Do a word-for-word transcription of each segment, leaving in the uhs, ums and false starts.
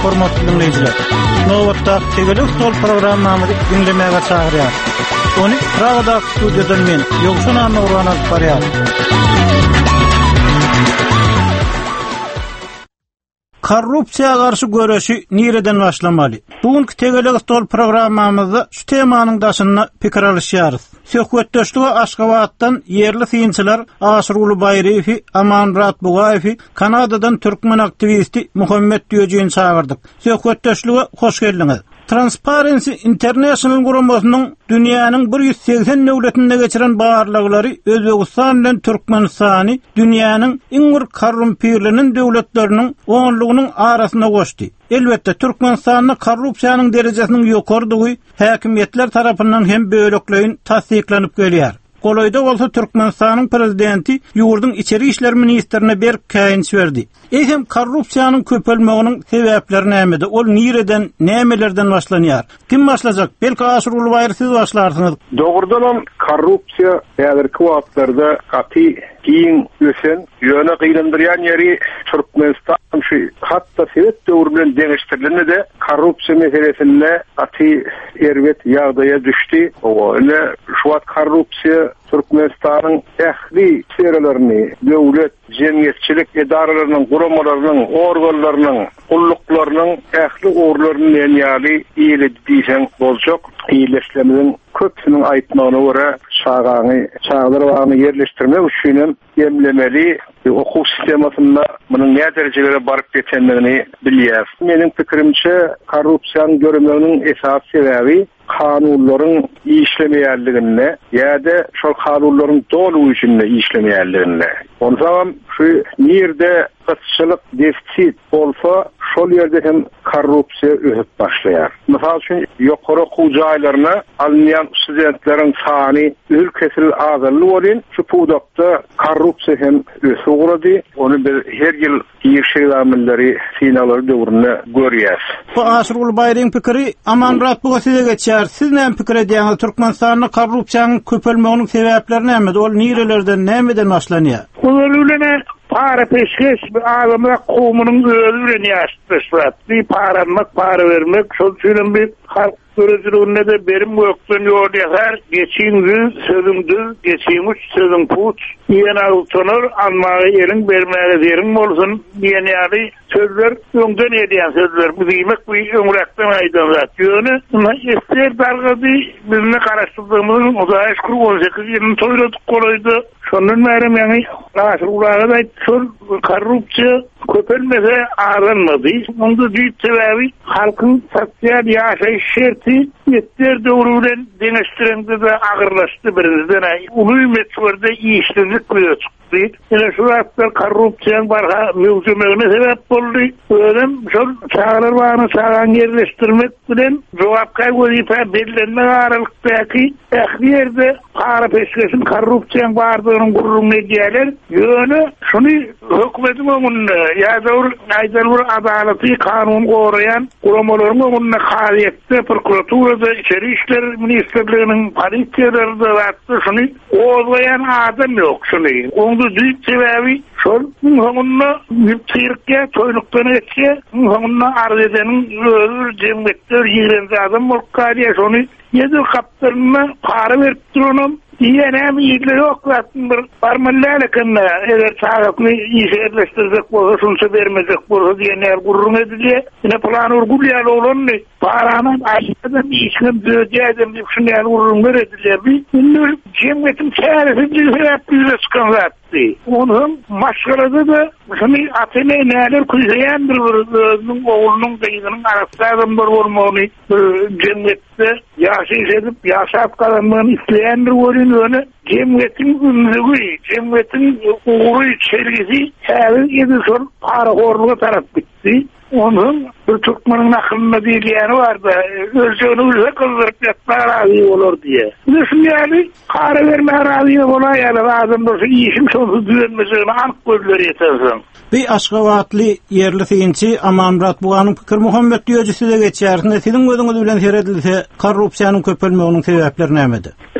hormatly dinleyijiler. Nowatda Tegelik Stol programmamyzy dinlemäge çagyrýar. Ony Pragada studiodan men Ýogşan Nurwan alyp barýar. Korrupsiýaga garşy göreşi nireden başlamaly? Bugünkü Tegelik Stol programmamyzda şu temanyň daşyna pikir alýarys. Söhbetdeşligi Aşgabatdan yerli synçylar Aşruly Bayrefi, Amanrat Bugayefi, Kanadadan türkmen aktivisti Muhammed Diýejen çağırdyk. Söhbetdeşligi hoş geldiňiz. Transparency International guramasynyň dünýäniň bir ýüz seksen döwletinde geçiren barlyklary Özbegistan bilen Türkmenistany dünýäniň iň bir korrumpirlenen döwletleriniň onlugynyň arasyna goşdy. Elbetde Türkmenistanyň korrupsiýanyň derejesiniň ýokardygy häkimetler tarapyndan hem bölekleýin tasdiklanyp gelýär. Golaýda bolsa Türkmenistanyň prezidenti ýurdun içeri işler ministrine bir käýinç berdi. Ehem korrupsiýanyň köpelmeginiň sebäpleri nämede? Ol nireden, nämelerden başlanýar? Kim başlajak? Belki Aşruly Bayry siz başlarsyňyz. Dogrudan korrupsiýa häzirki wagtlarda gaty giň ösen, ýöne gynandyrýan ýeri Türkmenistan şu hatda Sowet döwrü bilen deňeşdirilende korrupsiýa meselesinde gaty erwet ýagdaýa düşdi. Owne şu wagt korrupsiýa Türkmenistanyň ähli sferalaryny, döwlet, jemgyýetçilik edaralarynyň, guramalarynyň, organlarynyň, gulluklarının ähli orlaryny ýaly ýeli diýsen boljak. İyileşleminin köpsünün aýtmagyna görä çağany, çağdyrwany yerleşdirmek üçin emlemeli okuw sistemasynda munyň näme derejelere baryp geçendigini bilýär. Meniň pikirimçe korrupsiýanyň görünmeginiň esas sebebi kanunlaryň işlemeýärligine ýa-da şol kanunlaryň dolugy üçin işlemeýärligine. Ondan şu ýerde gysçylyk defitsit bolsa şol ýerde hem korrupsiýa öhüp başlaýar. Mysal üçin ýokary okuw jaýlaryna alınýan studentleriň sany ülkesil azarly bolan şu pudakda korrupsiýa hem ösüp urady. Onu bir her ýyl ýerşeýärleri finalary döwründe görýär. Bu Aşruly Bayryň pikiri Amanrat bu size geçýär. Siz näme pikir edýäňiz? Türkmenistanyň korrupsiýanyň köpelmeginiň sebäpleri näme? Ol nirelerden, nämeden başlanýar? Ol para peşkeş bir adamla qowmunyň özüne ýaşdyşlar. Bir paramak, para vermek, şol üçin bir halk görüjüligine de berim ýokdan ýolýar. Geçiňiz sözüňiz, geçiňiz sözüň put. Ýene ultanır, almagy ýeriň bermäge ýeriň bolsun. Ýene ýaly sözler öňden edýän sözler. Bu diýmek bu öňrekden aýdan zat. Ýöne ister dargady bizne garaşdyrmyň uzaýyş kurup on sekiz ýylyny toýladyk golaýdy. Şondan beri meni Aşrulyga da şol korrupsiýa köpelmese aranmady. Onda büyük sebebi halkyň sosial ýaşaýyş şerti ýetler döwrü bilen deňeşdirende de agyrlaşdy birizden. Uly metwerde işsizlik goýup ene şu wagtda korrupsiýanyň barha mewjudmegine sebäp boldy. Öňem şol çağrylmagyny çağan ýerleşdirmek bilen jogapka wezife bellenme aralykdaky ähli ýerde para peşkeşin korrupsiýanyň bardygyny gurrunly diýerler. Ýöne şuny hökümetiň öňünde ýa-da aýdalbyr adalaty kanun goraýan guramalaryň öňünde haýatda prokuraturada, içeri işler ministrliginiň polisiýalarynda wagtda şuny goraýan adam ýok şuny. Onda büyük sebebi şol öňünde ýyptyrykka toýlukdan geçse, öňünde arz edenin özür jemgyýetler ýigrense adam bolup galýar. Şuny ýedi kaptyryna para berip durunym. Ýene ýigleri oklatyn bir barmanlalykyna eger çağatny ýerleşdirjek bolsa, şunça bermejek bolsa diýenler gurrun edilýär. Ine plan urgulýar bolany parany aýdan işgem döýädim diýip şunday gurrun edilýär. Indi jemgyýetim çäresin diýip çykan zatdy. Onuň maşgalada da şuny atyny näler kuýýandyr özüniň oğlunyň beýniniň arasynda adamlar bolmagy jemgyýetde ýaşaýyş edip ýaşap galanmagyny isleýändir bolýar. Öne cemiyetiň ünlügi, cemiyetiň uğru içerisi her ýerde şol para gorluga tarap gitdi. Onun bir Türkmenin aklına diýilýäni barda, özüni öle kıldyryp ýatmagy razy bolar diýe. Düşünýäli, para bermäge razy bolar ýa-da adamlar işim şonu düýenmesini anyk gözler ýetersin. Bir Aşgabatly yerli synçy Amanrat Buganyň pikir Muhammed Diýejisi de geçýär. Siziň gözüňiz bilen seredilse korrupsiýanyň köpelmeginiň sebäpleri nämedir?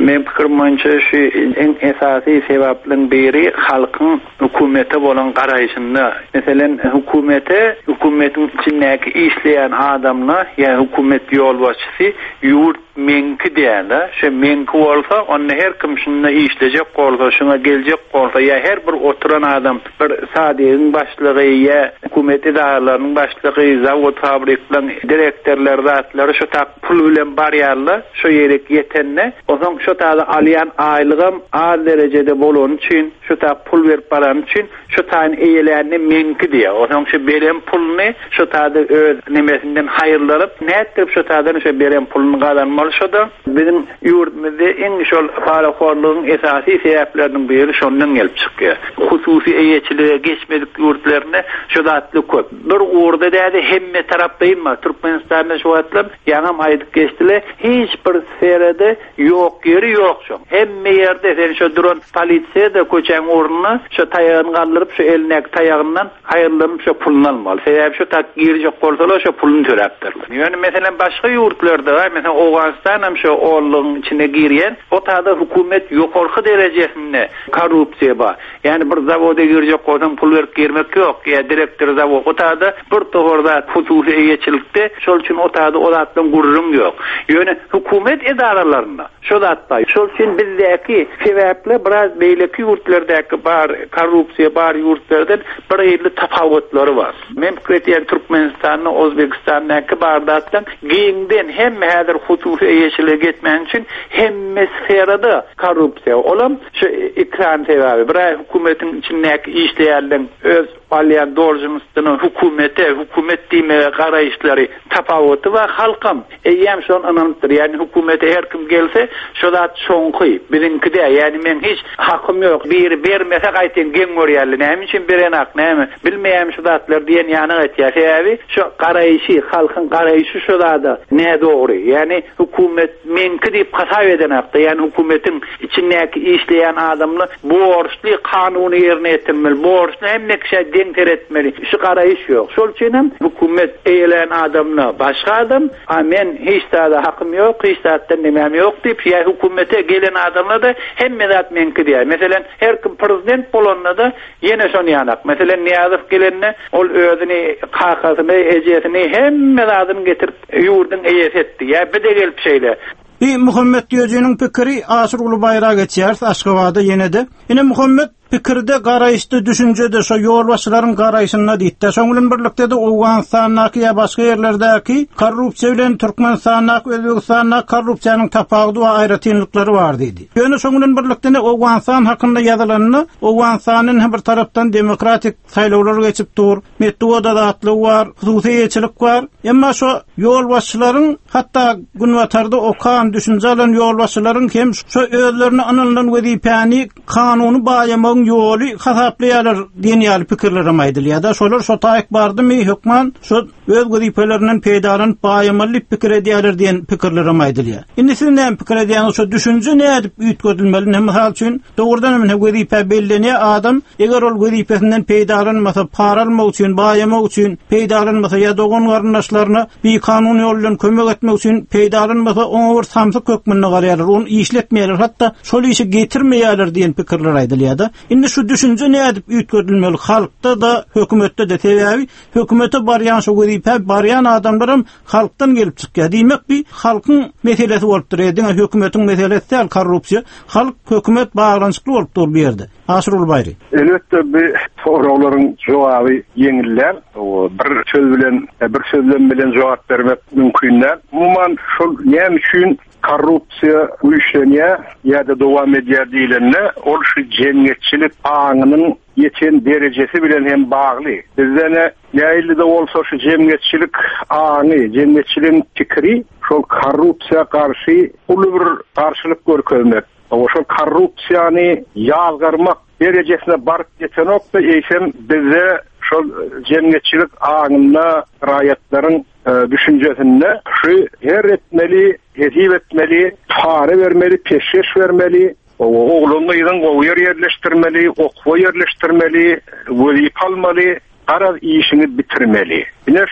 Men pikirmence şu en esasy sebäplerden biri halkyň hökümete bolan garaýşynda. Meselen hökümete, hökümetin içindäki işleýän adamlar, ýa hökümet ýolbaşçysy ýurt menki diýerler. Şu menki bolsa, onu her kim şunda işlejek bolsa, şuna geljek bolsa, ýa her bir oturan adam, bir sadygyň başlygy ýa hökümet idaralarynyň başlygy, zawod fabrikalaryň direktorlary, zatlary şu tak pul bilen barýarlar, şu ýere ýetenne, oňa şu taýda alýan aýlygym az derejede bolan üçin, şu tak pul berip baran üçin, şu taýyn eýelerini menki diýer. Oňa şu beren pulny şu taýda öz nemesinden haýyrlaryp, näetdir şu taýdan şu beren pulny gazanmalyşydy. Bizim ýurtmyzda en şol paraxorlygyň esasy sebäplerinden biri şondan gelip çykýar. Hususy eýeçilige geçmedik ýurtlaryna şu zatly köp. Bir orada däde hemme tarapdaýma Türkmenistanda şu atlar ýanam aýdyp geçdiler. Hiç bir serede ýok ýeri ýok şu. Hemme ýerde sen şu duran polisiýa da köçäň ornuny şu taýagyny galdyryp şu elnek taýagyndan haýyrlanıp şu pulny almaly. Sebäbi şu tak girjek bolsalar şu pulny töräpdirler. Ýöne meselen başga ýurtlarda, mesela Awganistan hem şu oğluň içine girýän, o taýda hökümet ýokarky derejesinde korrupsiýa bar. Yani bir zawoda girjek bolsam pul berip girmek ýok. Ya direktor zawod o taýda bir toğurda hususy eýeçilikde, şol üçin o taýda o zatdan gurrun ýok. Ýöne hökümet idaralaryna şu zatda, şol üçin bizdäki sebäpler biraz beýleki ýurtlardäki bar korrupsiýa bar ýurtlardan bir ýerli tapawutlary bar. Men Kretiýan Türkmenistanyň, Özbekistandaky bardatdan giňden hemme häzir hususy eýeçilige getmän üçin hemme sferada korrupsiýa olam şu ikram sebäbi. Bir hökümetiň içindäki işleýärler öz alýan dorjumystyny hökümete, hökümet diýmege garaýşlary tapawuty we halkam eýem şon ananypdyr. Ýani hökümete her kim gelse şu zat şoňky birinkide, ýani men hiç hakym ýok. Bir bermese gaýtyn geň görýärler. Näme üçin beren hak, näme? Bilmeýän şu zatlar diýen ýany etýär. Sebäbi şu garaýşy, halkyň garaýşy şu zada ne dogry. Ýani hökümet menki diýip hasap eden hakda, ýani hökümetiň içindäki işleýän adamly borçly kanuny ýerine ýetirmeli. Borçly hemme kişi deň teretmeli. Şu garaýyş ýok. Şol üçin hem hökümet eýelen adamny başga adam, a men hiç taýda hakym ýok, hiç taýdan nemem ýok diýip ýa hökümete gelen adamlar da hemme zat menki diýär. Meselen her kim prezident bolanda da ýene şonu ýanak. Meselen Niýazow gelenne ol özüni, kakasyny, ejesini hemme zadyny getirip ýurdun eýes etdi. Ýa bir de gelip şeýle. Bir Muhammed Diýejiň pikiri Asyr Ulubayra geçýär Aşgabatda ýene de. Ine Muhammed pikirde garaýşdy düşünjede şo ýolbaşçylaryň garaýşyna diýdi. Şoňdan birlikde de Awganistanyň ýa başga ýerlerdäki korrupsiýa bilen Türkmenistanyň, Özbekistanyň korrupsiýanyň tapagy we aýratynlyklary bar diýdi. Ýöne şoňdan birlikde de Awganistan hakynda ýazylanyny Awganistanyň bir tarapdan demokratik saýlawlar geçip dur, metoda zatly bar, hususy eýeçilik bar. Emma şo ýolbaşçylaryň hatda günwatarda okan düşünjelen ýolbaşçylaryň hem şo özlerini anylan wezipäni kanuny baýama ýoly hasaplaýarlar diýen ýaly pikirler aýdylýar da şolar şo taýyk bardymy hökman şo öz gözipelerinden peýdalanyp baýamaly pikir edýärler diýen pikirler aýdylýar. Indi siz näme pikir edýäňiz, şo düşünje nädip üýtgedilmeli? Näme üçin dogrudan men gözipä bellenýär adam eger ol gözipesinden peýdalanmasa, para almak üçin, baýamak üçin peýdalanmasa ýa dogan garyndaşlaryna bir kanuny ýol bilen kömek etmek üçin peýdalanmasa oňa bir samsyk hökmüne garýarlar, onu işletmeýärler, hatda şol işi getirmeýärler diýen pikirler aýdylýar da. Indi şu düşünje nädip üýtgedilmeli? Halkda da, hökümetde de sebäbi hökümete barýan şu gözipä barýan adamlarym halkdan gelip çykýar. Diýmek bir halkyň meselesi bolup dur. Diňe hökümetiň meselesi däl korrupsiýa. Halk hökümet baglanyşykly bolup dur bu ýerde. Asyr Ulubayry. Elbetde bir soraklaryň jogaby ýeňiller. O bir söz bilen, bir sözlen bilen jogap bermek mümkinler. Umman şol näme üçin korrupsiýa güýçlenýär ýa-da dowam edýär diýilende, ol şu jemgyýetçilik aňynyň ýeten derejesi bilen hem bagly. Bizde näýilde bolsa şu jemgyýetçilik aňy, jemgyýetçiligiň pikiri şol korrupsiýa karşı uly bir garşylyk görkezmek. O şol korrupsiýany ýalgarmak derejesine baryp ýetenokda eýsem bize şol jemgyýetçilik aňyna raýatlaryň e, düşünjesinde şu her etmeli, hezip etmeli, para vermeli, peşkeş vermeli, oğlunu ýa-da gowy ýerleşdirmeli, okwa ýerleşdirmeli, wezip almaly, garaz işini bitirmeli. Ine şu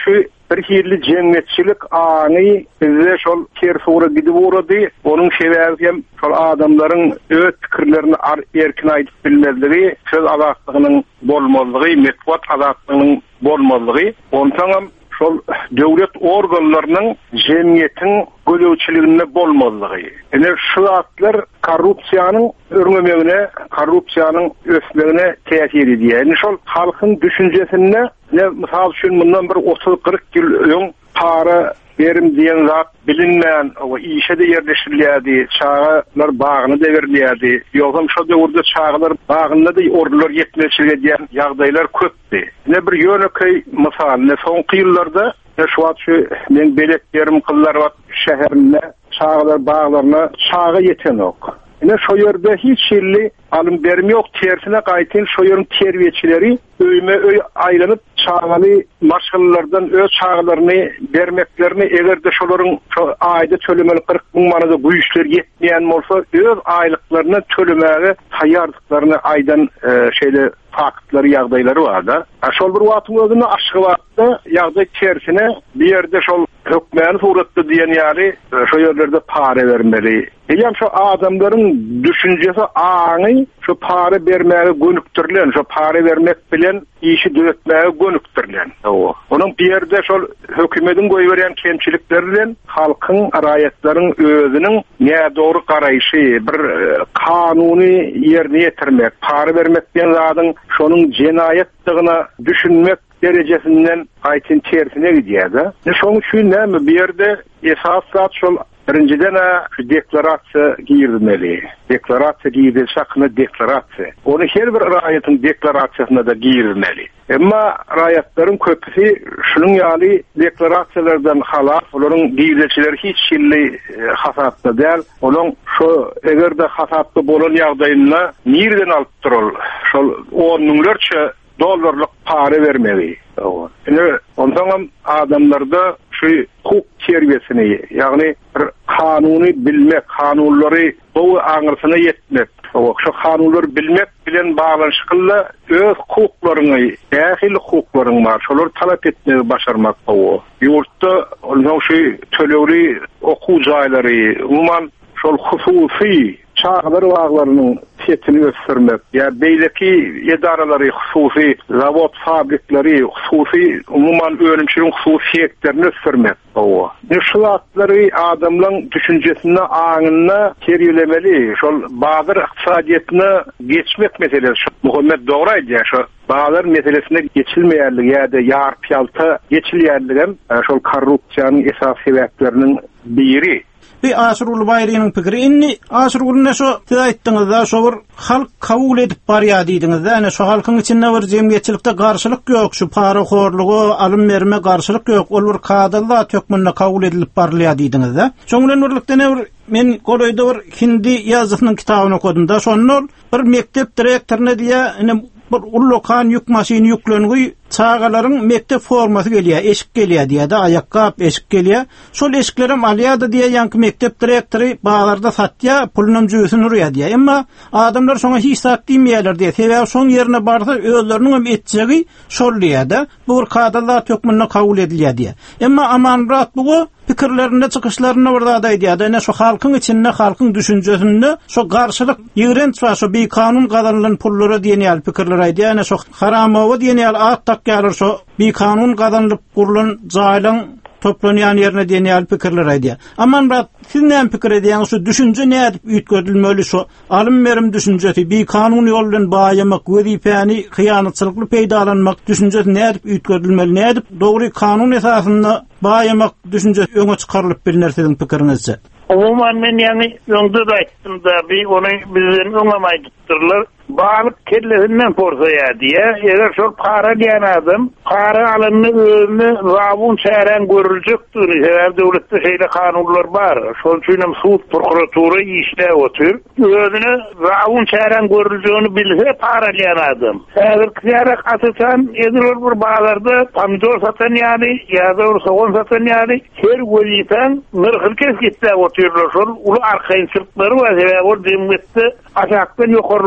bir hirli cemiyetçilik aňy bize şol tersura gidip urady. Onuň sebäbi hem şol adamlaryň öz pikirlerini erkin aýdyp bilmezligi, söz azatlygynyň bolmalygy, metbuat azatlygynyň bolmalygy. Ondan şol döwlet organlarynyň jemgyýetiň gölewçiligine bolmalygy. Ene şu atlar korrupsiýanyň örngemegine, korrupsiýanyň ösmegine täsir edýär. Ene şol halkyň düşünjesine, ne misal üçin bundan bir otuz kırk ýyl öň para berim diýen zat bilinmeýän o işe de yerleşirilýärdi, çağlar bagyny dewirilýärdi. Ýogam şo döwürde çağlar bagyna da ordular ýetmeçiligi diýen ýagdaýlar köpdi. Ne bir ýöneköy misal, ne soňky ýyllarda şu wagtçy men beletlerim kıllar wagt şäherinde çağlar baglaryna çağa ýeten ok. Ine şo ýerde hiç şilli alym berme ýok, tersine gaýtyn şo ýerin terbiýeçileri öýme öý aýlanyp çağaly marşallardan öz çağlaryny bermeklerini egerde şolaryň şo aýda tölemeli kırk müň manada bu işler ýetmeýän bolsa öz aýlyklaryny tölemäge taýýardyklaryny aýdan e, şeýle faktları ýagdaýlary bar da. Şol bir wagtyň özüne aşky wagtda ýagdaý tersine bir ýerde şol hökmän suratda diýen ýaly şo ýerlerde para bermeli. Eýem şo adamlaryň düşünjesi aňy şo para bermäge gönükdirlen, şo para bermek bilen işi döretmäge gönükdirlen. Onuň bir ýerde şol hökümetiň goýberýän kemçilikleri bilen halkyň, raýatlaryň özüniň näme dogry garaýşy, bir kanuny ýerine ýetirmek, para bermek bilen zadyň şonuň jenaýetdigine düşünmek derecesinden aýtyn tersine gidýär. Ne şoň üçin näme bir ýerde esas zat şol birinciden şu deklarasiya giyirilmeli. Deklarasiya giyildi, şakına deklarasiya. Onu her bir raýatyň deklarasiýasyna da giyirilmeli. Emma raýatlaryň köpüsi şunun ýaly deklarasiýalardan halaf, olaryň giyirilçileri hiç şilli hasatda däl. Olaň şu egerde hasatda bolan ýagdaýyna nirden alyp dural. Şol on müňlerçe dollarlyk para vermeli. Ene ondan adamlarda şu hukuk terbiyesini, ýagny bir kanuny bilmek, kanunlary bu aňyrsyna ýetmek, şu kanunlary bilmek bilen baglanşykla öz hukuklaryny, dähil hukuklaryň bar, şolar talap etmegi başarmak bu. Ýurtda ondan şu tölegri okuw jaýlary, umman şol hususy çağlar waglarynyň setini ösürmek, ya beýleki edaralary, hususy zawod fabriklary, hususy umumyň ölümçiliň hususiýetlerini ösürmek. O. Ne şu wagtlary adamlaryň düşünjesini, aňyna terýelemeli, şol bazyr ykdysadyetine geçmek meselesi. Muhammed dogry aýdýar, şo bazyr meselesine geçilmeýärligi ýa-da ýar pýalta geçilýärligi şol korrupsiýanyň esas sebäpleriniň biri. Bir Aşyr Ulbaýrynyň pikiri inni Aşyr Ulbaýry şo aýtdyňyzda şo bir halk kabul edip barýar diýdiňizde, ene şo halkyň içinde bir jemgyýetçilikde garşylyk ýok, şu para horlugy, alym berme garşylyk ýok, ol bir kadrlar tökmünde kabul edilip barýar diýdiňizde. Şoň bilen birlikde ne bir men goloýda bir hindi ýazykynyň kitabyny okudum-da, şonol bir mektep direktoruna diýe ene bir ullokan yük maşini yüklengi çağalaryň mektep formasy gelýär, eşik gelýär diýär-de, ayakkap eşik gelýär. Şol eşiklerim alýardy diýe ýanky mektep direktory baýlarda satýar, pulunun jüýsüni urýar diýär. Emma adamlar şoňa hiç sat diýmeýärler diýär. Sebäbi şoň ýerine barsa özleriniň hem etjegi şol diýär-de. Bu bir kadrlar tökmünde kabul edilýär diýär. Emma amanrat bu pikirlerinde çykyşlaryna birde aýdýar. Ene şu halkyň içinde, halkyň düşünjesinde şu garşylyk ýigrenç we şu bir kanun gazanlylan pullary diýen pikirler aýdýar. Ene şu haramowy diýen at takýalar şu bir kanun gazanlyp gurulan jaýlaň toplanýan ýerine diýen pikirler aýdýar. Amanrat siz näme pikir edýäňiz, şu düşünje näde ýetgirilmeli, şu alym berim düşünjesi, bir kanun ýol bilen baýamak, wezipäni hyýanatçylykly peýdalanmak düşünjesi näde ýetgirilmeli, näde dogry kanun esasynda baýamak düşünjesi öňe çykarylyp bilinär siziň pikiriňizçe? Umuman men ýani öňde de aýtdym da, bir onu bizden öňemaýdypdyrlar. Balık kellesinden porsaya diye, eğer şol para diyen adam, para alınını özünü rabun çären görülecektir. Eğer devlette şeyle kanunlar var. Şol üçin suud prokuraturu işle otur. Özünü rabun çären görüleceğini bilse para diyen adam. Eğer kıyarak atısan, edilir bir bağlarda pomidor satan yani, ya da soğan satan yani, her gözüysen nırkıl kes gitti otururlar. Şol ulu arkayınçılıkları var. Eğer o demette aşaktan yokorluğuna gidiyor.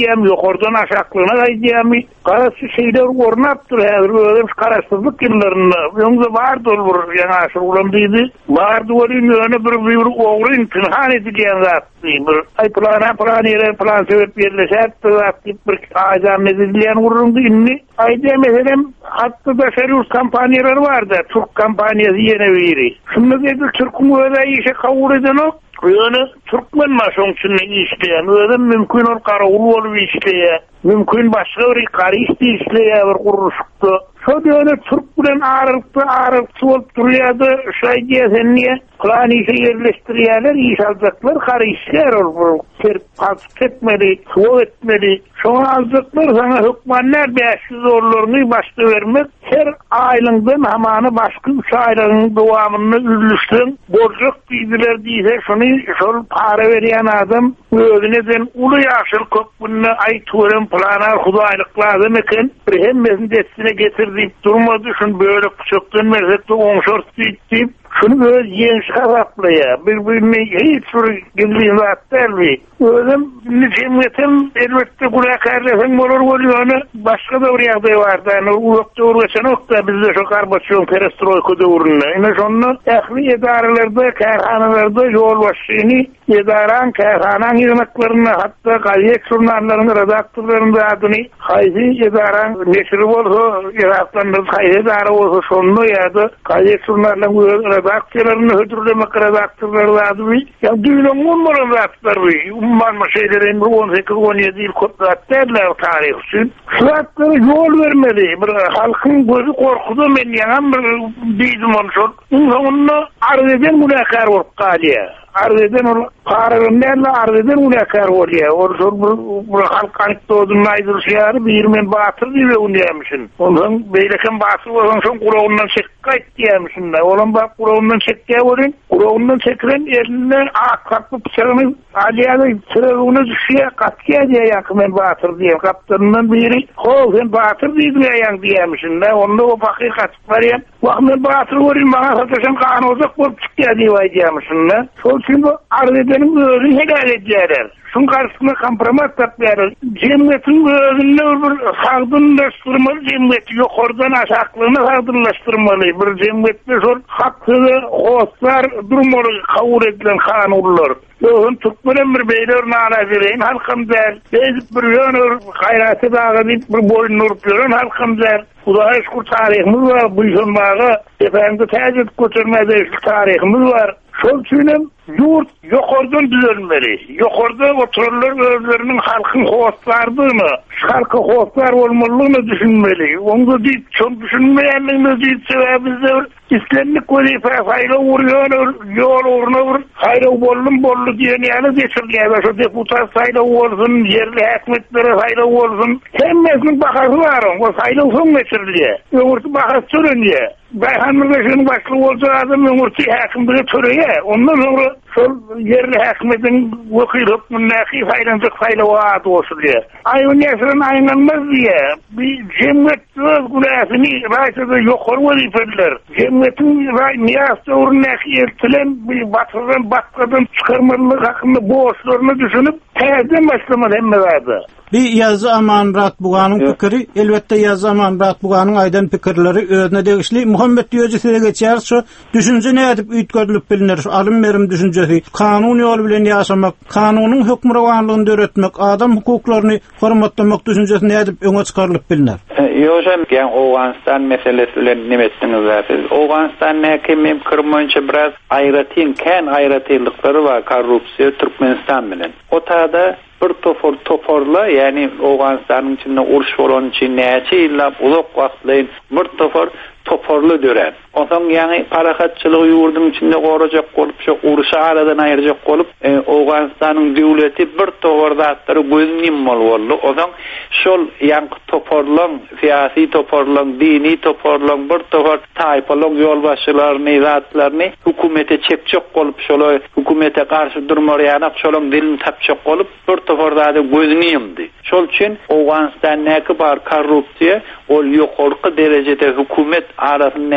gaýdýam, ýokardan aşaklygyna gaýdýam. Garasy şeýler gornapdyr häzir özüm karaşsyzlyk ýyllaryna. Ýöňde bar dolur ýa-da şulan diýdi. Bar dolun ýöne bir bir ogryn pinhan edilýän zat. Bir ay plana plana ýere plan sebep berleşip bir aýdam edilýän urundy inni. Aýdam meselem hatda da servis kampaniýalary bardy. Türk kampaniýasy ýene biri. Şunu dedi Türk'ün öyle işe kabul eden o. Yani Türkmen maşon içinde işleyen. Öyle mümkün ol karavul olup işleyen. Mümkün başka bir karıştı işleyen bir kuruşuktu. Şu diyorlar Türk bilen ağırlıklı ağırlıklı olup duruyordu. Şöyle diyesin niye? Klan işe yerleştiriyorlar, iş alacaklar, karışlar olur. Serp etmeli, soğuk etmeli. Şunu alacaklar sana hükmanlar beş yüz dolarını başta vermek. Her aylığından hamanı başka üç aylığının devamını ürlüştün. Borcuk bildiler diyse şunu şöyle para veren adam öğreneden ulu yaşıl köpününe ay tuğrem planar hudaylıklardan eken bir hemmesini destine getirdik durmadı. Şunu böyle küçüktün merzekte onşort deyip şunu böyle yenç kazaplaya birbirini hiç soru gizliğine atlarlı. Özüm cemiyetin elbette buraya kardeşim olur oluyor. Başka da oraya da vardı. Yani ulukta uğraşan okta bizde şu karbasyon perestroika doğruna. Yine sonra ehli idarelerde, kerhanelerde yol başlığını idaran, kerhanan hizmetlerine hatta gayet jurnallarının redaktörlerinde adını hayzi idaran neşri olsa iraklarında hayzi idare olsa sonunu ya da gayet jurnalların redaktörlerini hödürlemek redaktörleri adını ya düğünün onların redaktörleri umman şeylerin on sekiz on yedi yıl kodlatlarlar tarih için. Şuatları yol vermeli. Bir halkın gözü korkudu men yanan bir bizim olsun. Onunla arz eden mülakar olup kalıyor. Arz eden ol, kararınlarla arz eden mülakar oluyor. Orada bu halk anekdotun aydırışıyarı bir men batır diye unlayamışsın. Onun beyleken batır olan son kulağından çekka ettiyemişsin. Olan bak kulağından çekkiye olun. Kulağından çekilen elinden akaklı bıçağını aliyada sıralığına düşüyor. Katkiye diye yakın men batır diye. Kaptanından biri o sen batır diye yan diyemişsin. Onda o bakı katıp var ya. Bak men batır olun bana sataşan kanı olacak bulup çıkıyor diye diyemişsin. Sol şimdi arz edenin özünü helal ediyorlar. Şunun karşısında kompromat tapıyorlar. Cemiyetin özünü bir sağdınlaştırmalı cemiyeti yok. Oradan aşaklığını sağdınlaştırmalı. Bir cemiyette sor hakkını hostlar durmalı kabul edilen kanunlar. Yoğun Türkmen'in bir beylerin ana vereyim halkım der. Bezip bir yönür hayratı dağı deyip bir boyun nurtuyorun halkım der. Kudaya şükür tarihimiz var. Bu yönmağı efendim tecrüt götürmede tarihimiz var. Şol üçin yurt yokardan düzelmeli. Yokarda otururlar özlerinin halkın hostlardığını, halkı hostlar olmalığını düşünmeli. Onu deyip çok düşünmeyenliğini deyip sebebizde İslamlık vazife hayra vuruyor, yol uğruna vur, hayra bollum bollu diyen yani geçirdiler. Şu deputat hayra olsun, yerli hükümetlere hayra olsun. Hemmesinin bakası var, o hayra son geçirdiler. Ömürtü bakası sürünce. Bayhanlı Beşik'in başlığı olsa adam ömürtü hakimliği töreye. Ondan sonra sol yerli hükümetin vakil hükmündeki faydancık fayda vaat olsun diye. Ayın yaşının aynanmaz diye. Bir cemiyet günahını rahatsızda yukarı vazifediler. Cemiyetin niyaz doğrundaki eltilen bir batırdan batırdan çıkarmalılık hakkında borçlarını düşünüp tezden başlamalı hem vardı. Bir yazı Amanrat Buğan'ın fikri, elbette yazı Amanrat Buğan'ın aydan fikirleri özüne degişli. Muhammed Diyocisi'ne geçer, şu düşünce ne edip üytgörülüp bilinir, şu alım verim düşüncesi, kanun yolu bilen yaşamak, kanunun hükmüravanlığını öğretmek, adam hukuklarını hormatlamak düşüncesi ne edip öne çıkarılıp bilinir. Yoşam, yani Oğanistan meselesi bilen nimetiniz var. Oğanistan ne kimim kırmınca biraz ayratin, ken ayratiylıkları var, korrupsiya Türkmenistan bilen. O tada bir tofor toporla yani Oğanistan'ın içinde uruş olan için neyse illa uzak vaktleyin bir tofor toporlu dören. Ondan yani parakatçılığı yurdun içinde koracak olup, şu uruşa aradan ayıracak olup, e, Oğanistan'ın devleti bir toporda atları gözünün mal oldu. Ondan şol yani toporlan, siyasi toporlan, dini toporlan, bir topor taypalan yolbaşçılarını, izatlarını hükümete çekecek olup, şolu hükümete karşı durmayanak, şolun dilini tapacak olup, bir toporda da gözünün yımdı. Şol için Oğanistan'daki bar korrupsiya, ol yukarı derecede hükümet arasındaki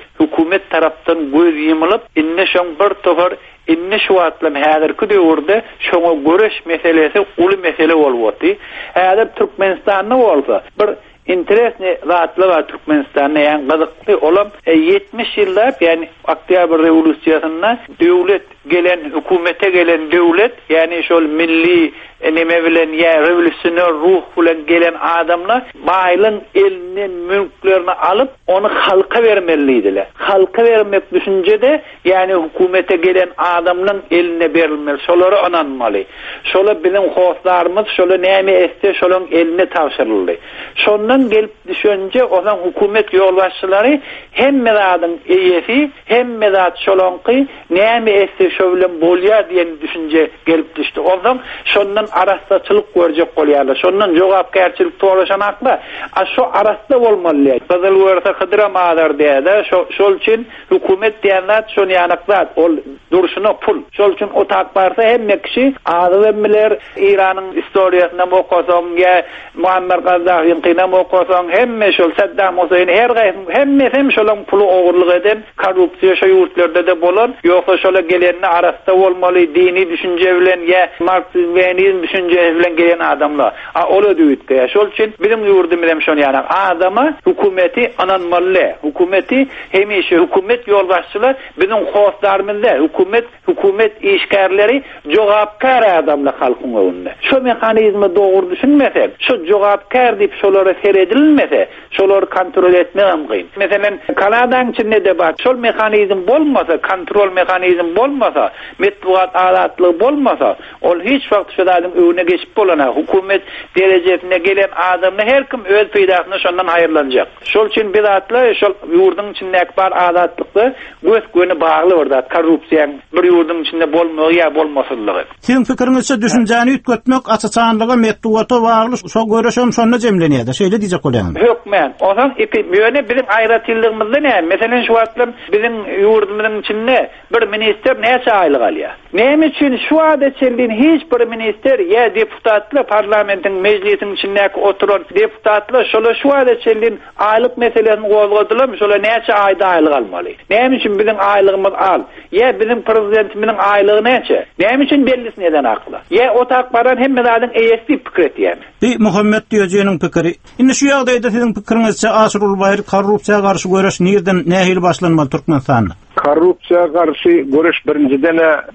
hukumet tarapdan göz yumulup inne şoň bir tohar inne şu atlam häzirki döwürde şoňa göreş meselesi uly mesele bolupdy. Häzir Türkmenistanda bolsa bir interesne zatlı var Türkmenistan'da yani gazıklı olup e, yetmiş yıllar yani Oktyabr Revolüsiyası'nda devlet gelen hükümete gelen devlet yani şol milli eneme bilen ya revolüsyoner ruh bilen gelen adamlar baýlyň elini mülklerini alıp onu halka vermeliydiler. Halka vermek düşüncede yani hükümete gelen adamın eline verilmeli. Şolary ananmaly. Şola bilen howslarymız şola näme etse şolun eline tapşyryldy. Şondan gelip düşünce olan hükümet yolbaşçylary hemme zadyň eýesi hemme zat şolonky näme etse şo bilen bolýar diýen düşünce gelip düşdi. Ondan şondan arastaçylyk görjek bolýarlar. Şondan jogapkärçilik toğlaşanakla şo arasta bolmaly. Bazal wursa Hıdram adar diýdi. Şo şol üçin hükümet diýenler şonu ýanaklar. Ol durşuna pul. Şol üçin o takbarsa hemme kişi adamlar İranyň historiýasyna okusaň ya Muammer Gaddafiň qynam okusaň hemme şol Saddam Hussein her hemme hem şolun pulu ogurlyk eden korrupsiýa şo ýurtlarda da bolan ýoksa şola gelenni arasta bolmaly dini düşünje bilen ya Marksizm Leninizm düşünje bilen gelen adamlar. A ola düýtge. Şol üçin bilim ýurdum bilen şonu ýanak adama hükümeti ananmaly. Hükümeti hemişe hükümet ýolbaşçylar bizim howslarymyzda hükümet hükümet işgärleri jogapkar adamlar halkyň önünde. Şo mehanizmi dogry düşünmese, şo jogapkar diýip şolary seredilmese, şolary kontrol etmek mümkin. Meselen Kanadaň içinde de bar. Şol mehanizm bolmasa, kontrol mehanizm bolmasa, metbuat alatlygy bolmasa, ol hiç wagt şu adam öňüne geçip bolana hükümet derejesine gelen adamny her kim öz peýdasyna şondan haýyrlanjak. Şol üçin bir atla şol ýurduň içindäki bar adatlyky göz göni bagly orda korrupsiýa bir ýurduň içinde bolmagy ýa bolmasylygy. Siň pikiriňizçe düşünjäni ütgetmek açyçanlyga metbuata bagly şo göreşem şonda jemlenýär. Şeýle diýjek bolýan. Yok men. Ozan epi ýöne bizim aýratylygymyzda näme? Meselen şu wagtlar bizim ýurdumyzyň içinde bir minister näçe aýlyk alýar? Näme üçin şu adaçyldyň hiç bir minister ya deputatlar parlamentiň meclisiň içindäki oturan deputatlar şola şu adaçyldyň aýlyk meselesini gozgadylar, şola näçe aýda aýlyk almaly? Näme üçin bizim aýlygymyz al? Ya bizim prezidentimiň aýlygy näçe? Näme üçin bellisini eden akly? Ya o takbaran hemme zadyň eýesi pikir etýär. Bi Muhammed diýjeniň pikiri. Indi şu ýagdaýda siziň pikiriňizçe Asrul Baýr korrupsiýa garşy göreş nerden nähili başlanmaly Türkmenistanda? Korrupsiýa garşy göreş birinciden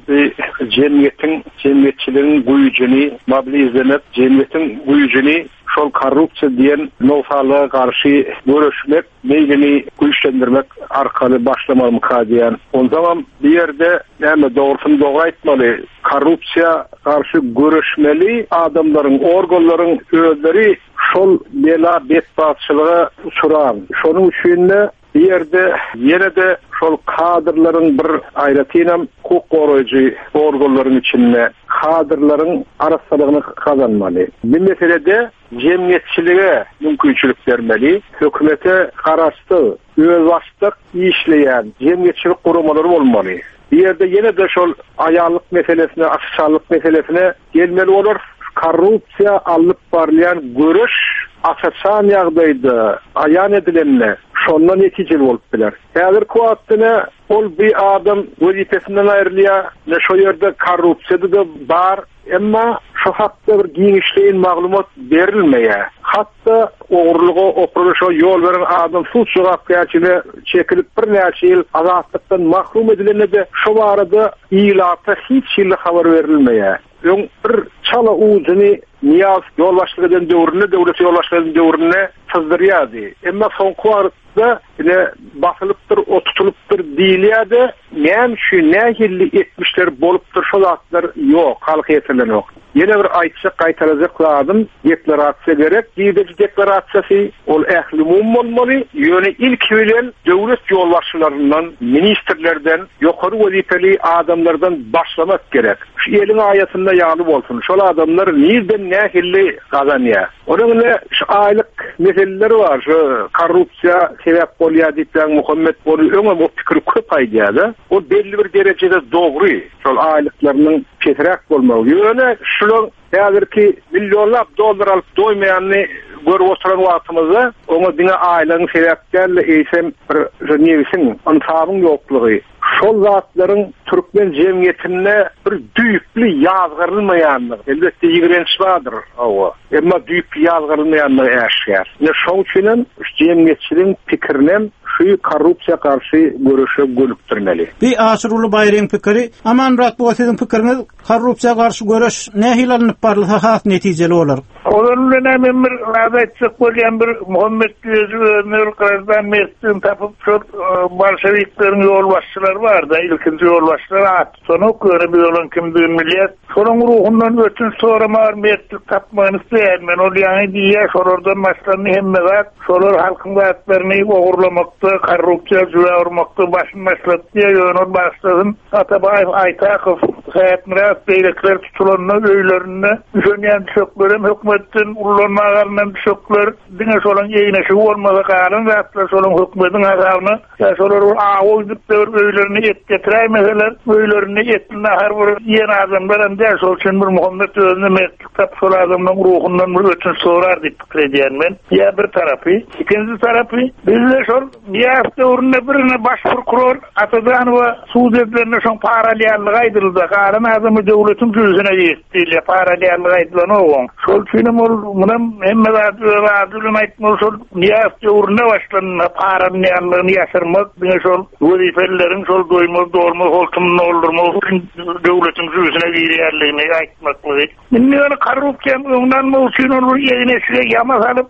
jemgyýetiň, jemgyýetçiligiň güýjüni mobilizelenip, jemgyýetiň güýjüni şol korrupsiýa diýen nowsalyga garşy görüşmek, meýlini güýçlendirmek arkaly başlamaly mukadiýan. Ondan bir ýerde näme dogrusyny dogry aýtmaly, korrupsiýa garşy görüşmeli, adamlaryň, organlaryň özleri şol bela betbaççylyga uçuran. Şonuň üçin bir yerde yine de şol kadrların bir aýratynam hukuk goraýjy organlaryň içinde kadrların arasalygyny kazanmaly. Bu meselede jemgyýetçilige mümkinçilik bermeli, hökümete garaşdy, öz başlyk işleýän jemgyýetçilik guramalary bolmaly. Bir yerde yine de şol aýanlyk meselesine, açyçanlyk meselesine gelmeli bolar. Korrupsiýa alyp barýan görüş açyçan ýagdaýda aýan edilenle şondan netijeli bolup biler. Häzir kuwatdyna ol bir adam wezifesinden aýrylýar, ne şo ýerde korrupsiýa da bar, emma şo hakda bir giňişleýän maglumat berilmeýär. Hatda ogurlyga okuruşa ýol beren adam suç jogapkärçiligine çekilip bir näçe ýyl azatlykdan mahrum edilenle de şo barada ýylata hiç ýyl habar berilmeýär. Ýöň bir çala uýuny Niyaz ýolbaşlyk eden döwründe, döwlet ýolbaşlyk eden döwründe syzdyrýardy. Emma soňky wagtda ine basylypdyr, otutulupdyr diýilýärdi. Näme şu nähilli etmişler bolupdyr şol atlar ýok, halk ýetirlen ýok. Ýene bir aýtsa gaýtarazak lazım, deklarasiýa gerek. Diýdi deklarasiýasy ol ähli umum bolmaly. Ýöne ilk bilen döwlet ýolbaşçylaryndan, ministrlerden, ýokary wezifeli adamlardan başlamak gerek. Şu ýeliň aýatynda ýaly bolsun. Şol adamlar nerden nähilli gazanýar. Onuň şu aýlyk meseleleri var. Şu korrupsiýa sebäp bolýar diýen Muhammed bolu öňe bu pikir köp aýdýar. O belli bir derejede dogry. Şol aýlyklarynyň ketrak bolmagy. Ýöne şular häzirki millionlap dollar alyp doýmaýanny görüp oturan wagtymyzda oňa diňe aýlagyň sebäplerle eýsem bir newisin ansabın ýoklugy. Şol zatlaryň türkmen jemgyýetine bir düýpli ýazgyrylmaýanlygy elbetde ýigrenç bardyr. Awa, emma düýpli ýazgyrylmaýanlygy äşkär. Ne şoň üçin jemgyýetçiliň pikirinem şu korrupsiýa karşı görüşe gölükdirmeli. Bir Aşyruly Baýryň pikiri, aman rak bu siziň pikiriňiz korrupsiýa karşı görüş nähil alınıp barlygy has netijeli bolar. Onun bilen men bir rahatçyk bolýan bir Muhammed Gözüňür Kırgızstan mertden tapyp şu bolşevikleriň ýol başçylary bar da, ilkinji ýol başçylary at. Şonu görüp bolan kimdir millet. Şonuň ruhundan ötün soramar mertlik tapmagyny isleýär. Men ol ýany diýär, şolardan başlany hemme zat, şolar halkyň zatlaryny ogurlamakda, korrupsiýa jüwärmakda başyn başlatdy ýöne başladym. Atabaýew Aýtakow häýetmiräs beýlekler tutulanyny öýlerini düşünýän çöklerim hökümetin ullanmalarından düşükler diňe şolan ýeňeşi bolmasa galan zatlar şolan hökümetiň azabyny ýa şolar aýdyp öýlerini etgetirmäseler öýlerini etdiňe her bir ýen adamlar anda şol üçin bir Muhammed özüne mertlik tap şol adamyň ruhundan bir ötün sorar diýip pikirdiýän men. Ýa bir tarapy, ikinji tarapy bizde şol ýa-da urunna birine baş prokuror Atazanowa suwdetlerine şoň paralellik aýdyldy. Galan adamy döwletiň gözüne ýetdi, paralellik aýdylan şol üçin ol munam hemme adylyn aýtmak şol ýa-da urunna başlanyna paralelligyny ýaşyrmak, diňe şol wezifelerin şol doýmak, dolmak, holtumny oldurmak döwletiň gözüne ýerlerine aýtmakly. Minni korrupsiýa öňden bolsun ol ýeňeşige ýama salyp,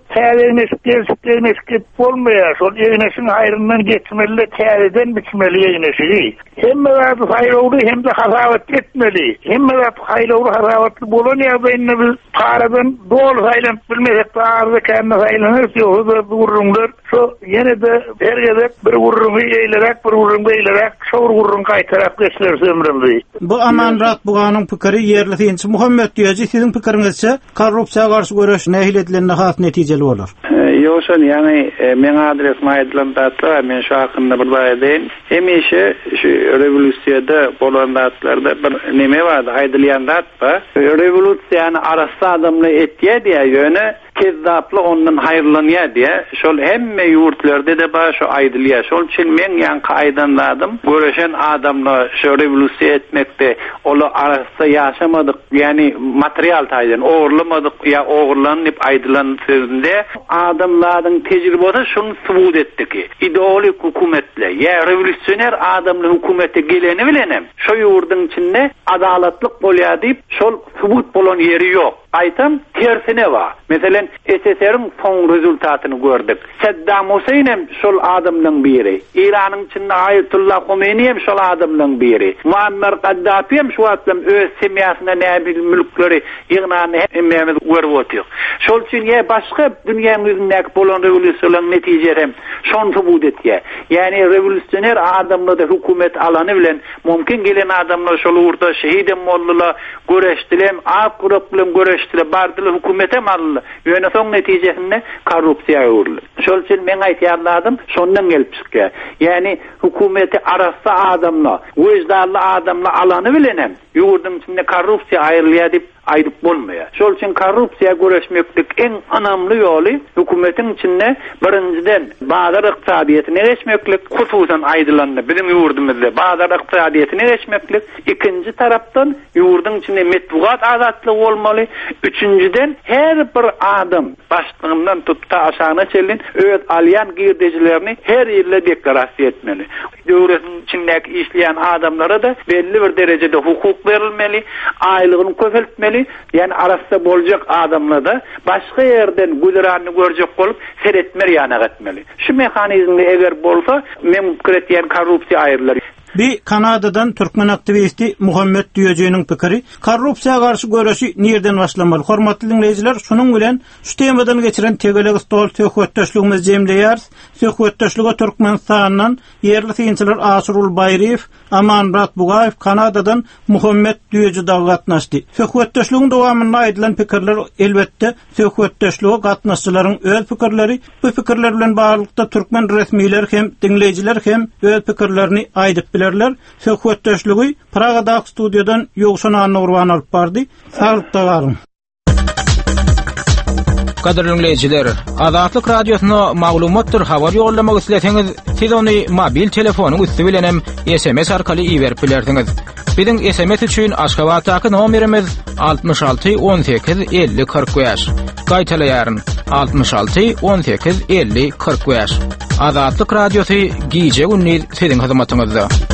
täzeňeşke bolmaýar. Şol ýeňeşiň haýryndan geçmeli, täzeden biçmeli ýeňeşigi. Hemme zat haýrowly hem de hazawat etmeli. Hemme zat haýrowly hazawatly bolan ýa-da biz paradan dol haýlan bilmezek, arda kände haýlanır, ýa-da gurrunlar. Şo ýene de bergedek bir gurruny eýlerek, bir gurruny eýlerek, şo gurruny gaýtarak geçirse ömrümdi. Bu amanrat buganyň pikiri ýerli tinçi Muhammed diýeji siziň pikiriňizçe korrupsiýa garşy görüş nähil edilen has netijeli bolar. Ýoşan ýani men adres maýdylan datlar men şu hakynda bir baýdyn. Hemişe şu rewolýusiýada bolan datlarda bir neme bardy, aýdylýan dat bar. Rewolýusiýany arasy adamly etýär diýär ýöne kezzaply ondan haýrlanýar diýär. Şol hemme ýurtlarda da bar şu aýdylýar. Şol üçin men ýan gaýdanladım. Göreşen adamlar şu rewolýusiýa etmekde ola arasy ýaşamadyk, ýani material taýdan ogurlamadyk ýa ogurlanyp aýdylan sözünde adamlaryň tejribesi şunu subut etdi ki ideologik hökümetle ýa rewolýusioner adamly hökümete geleni bilenem şo ýurdyň içinde adalatlyk bolýar diýip şol subut bolan ýeri ýok. Aytam tersine var. Mesela S S R'in son rezultatyny gördük. Saddam Hüseyin hem şol adamlyň biri. İranyň içinde Ayetullah Khomeini hem şol adamlyň biri. Muammar Gaddafi hem şu atlam öz semýasyna näbil mülkleri ýygnany hemmemiz görüp otyrk. Şol üçin ýa başga dünýäň ýüzündäki bolan rewolýusiýanyň netijeleri şonu subut etýär. Ýani rewolýusioner adamlary hökümet alany bilen mümkin gelen adamlar şol urda şehidem boldular, göreşdiler, ak grup bilen göreş bardylar hökümete mally. Ýöne soň netijesinde korrupsiýa ýurly. Şol üçin men aýtýarladym, şondan gelip çykýar. Ýani hökümeti arasy adamlar, wejdanly adamlar alany bilenem. Ýurdun içinde korrupsiýa aýrylýar diýip aýdyp bolmaýar. Şol üçin korrupsiýa göreşmeklik en anamly ýoly hökümetiň içinde birinciden bazar ykdysadyetine geçmeklik, hususan aýdylanyny bizim ýurdumyzda bazar ykdysadyetine geçmeklik, ikinji tarapdan ýurdun içinde metbuat azatlygy bolmaly, üçüncüden her bir adam başlygyndan tutda aşagyna çelin öz alýan girdejilerini her ýerde deklarasiýa etmeli. Döwletiň içindäki işleýän adamlara da belli bir derejede hukuk berilmeli, aýlygyny köpeltmeli. Yani arasında boljak adamlar da başka yerden güzerany görjek bolup seretmer ýana gatmeli. Şu mehanizmde eger bolsa men kiretýän korrupsiýa aýrylar. Bir Kanadadan Türkmen aktivisti Muhammed diýejiňiň pikiri, korrupsiýa garşy görüşi nerden başlamaly? Hormatly dinleýijiler, şunuň bilen şu temadan geçiren tegeleg stol söhbetdeşligimiz jemleýär. Söhbetdeşlige Türkmenistandan ýerli synçylar Aşyruly Baýryň, Amanrat Bugaýew, Kanadadan Muhammed diýeji da gatnaşdy. Söhbetdeşligiň dowamynda aýdylan pikirler elbetde söhbetdeşlige gatnaşçylaryň öz pikirleri, bu pikirler bilen baglykda türkmen resmiler hem dinleýijiler hem öz pikirlerini aýdyp söhbetdeşligi Praga'daki stüdyodan Ýogşan Anurwan alyp bardy. Saglypda galyň. Gaderli dinleyijiler, Azatlyk radiosyna maglumatdyr habar ýollamak isleseňiz, siz ony mobil telefonuň üstü bilen hem S M S arkaly iýerip bilersiňiz. Biziň S M S üçin Aşgabatdaky nomerimiz altmış alty on sekiz elli kırk beş. Gaýtalaýaryn altmış alty on sekiz elli kırk beş. Azatlyk radiosy giýje günniz siziň hyzmatyňyzda.